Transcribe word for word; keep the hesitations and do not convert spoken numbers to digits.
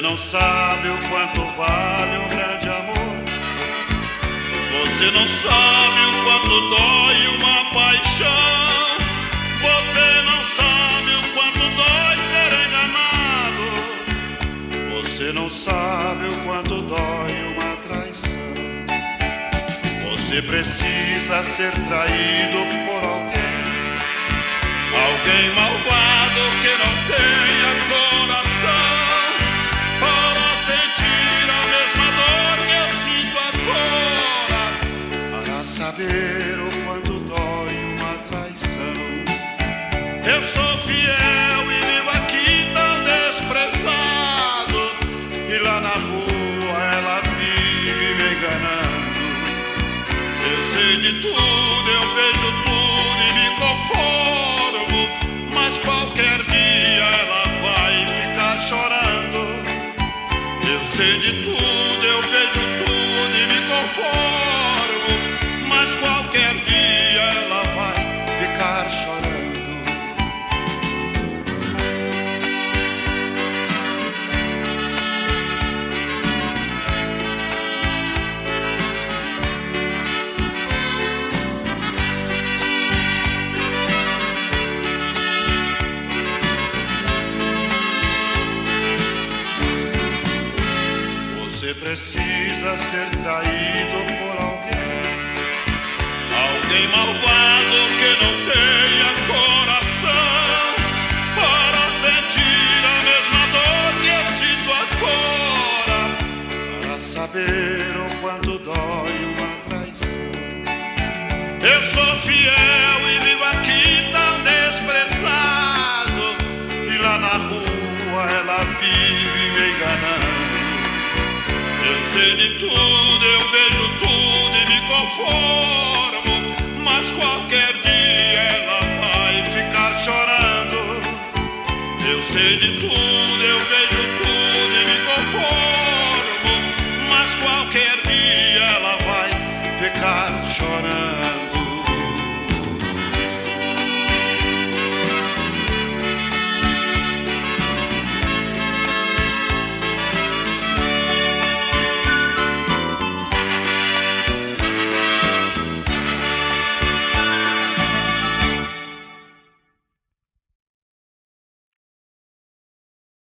não sabe o quanto vale um grande amor. Você não sabe o quanto dói uma paixão. Você não sabe o quanto dói ser enganado. Você não sabe o quanto dói uma traição. Você precisa ser traído por alguém, alguém malvado que não tenha coração, para sentir a mesma dor que eu sinto agora, para saber o quanto dói uma traição. Eu sou fiel e vivo aqui tão desprezado, e lá na rua ela vive me enganando. Eu sei de tudo, eu vejo tudo e me conformo, mas qualquer dia ela vai ficar chorando. Eu sei de tudo, eu vejo tudo e me conformo, mas qualquer dia ela vai ficar chorando. Você precisa ser traído por alguém, alguém malvado que não tenha coração, para sentir a mesma dor que eu sinto agora, para saber o quanto dói uma traição. Eu sou fiel e vivo aqui tão desprezado, e lá na rua ela vive me enganando. Eu sei de tudo, eu vejo tudo e me conformo, mas qualquer dia ela vai ficar chorando. Eu sei de tudo.